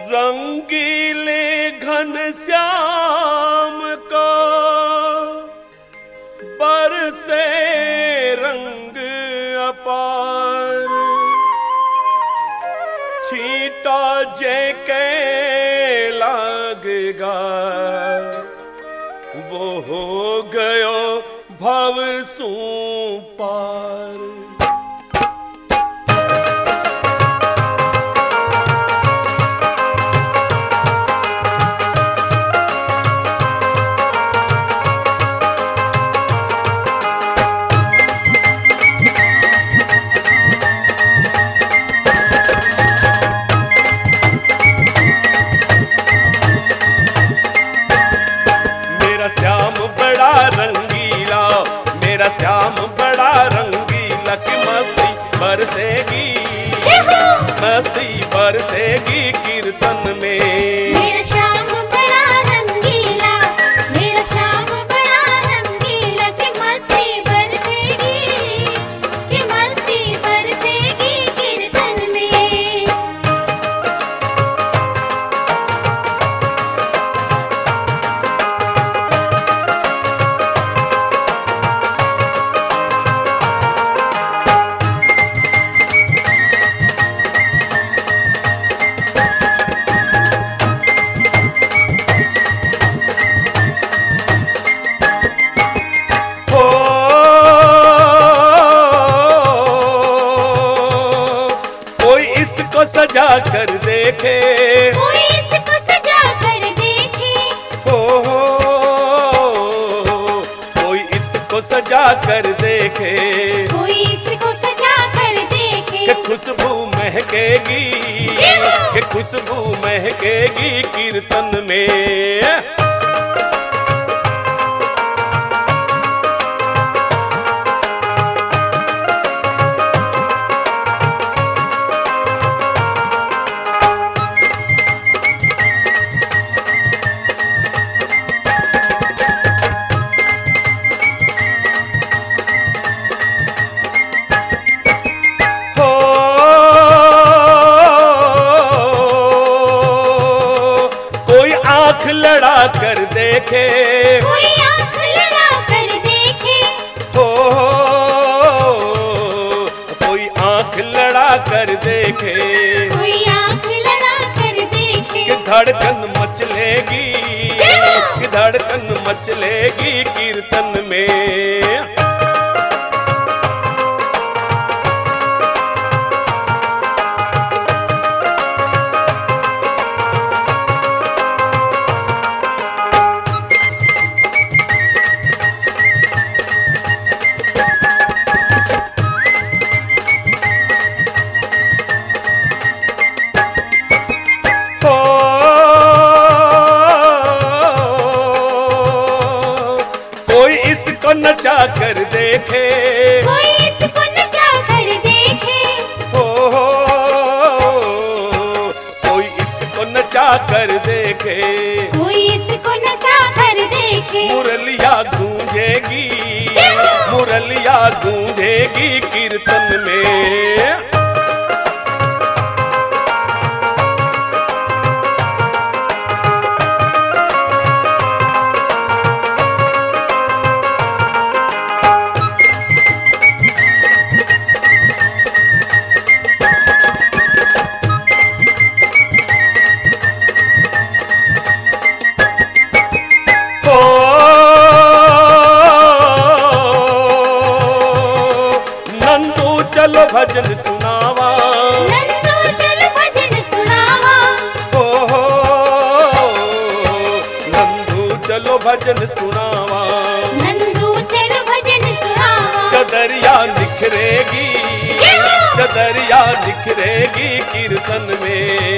रंगीले घन श्याम का बरसे रंग अपार, छींटा जेके लागेगा वो हो गयो भव सू पार। श्याम बड़ा रंगीला, मेरा श्याम बड़ा रंगीला कि मस्ती बरसेगी, मस्ती बरसेगी कीर्तन में। मेरा श्याम बड़ा रंगीला, मेरा श्याम बड़ा रंगीला कि मस्ती बरसेगी, कि मस्ती बरसेगी कीर्तन में। इसको सजा कर देखे, कोई इसको सजा कर देखे, हो कोई इसको सजा कर देखे, कोई इसको सजा कर देखे कि खुशबू महकेगी, कि खुशबू महकेगी कीर्तन में। आँख लड़ा कर देखे, कोई आँख लड़ा कर देखे, कोई आँख लड़ा कर देखे, कोई आँख लड़ा कर देखे कि धड़कन मचलेगी, कि धड़कन मचलेगी कीर्तन में। इसको नचा कर देखे, कोई इसको नचा कर देखे, कोई इसको नचा कर देखे, कोई इसको नचा कर देखे। मुरलिया गूंजेगी, मुरलिया गूंजेगी कीर्तन में। चलो भजन सुनावा, नंदू चलो भजन सुनावा, नंदू चलो भजन सुनावा, नंदू चलो भजन सुनावा। चदरिया निखरेगी, चदरिया निखरेगी कीर्तन में।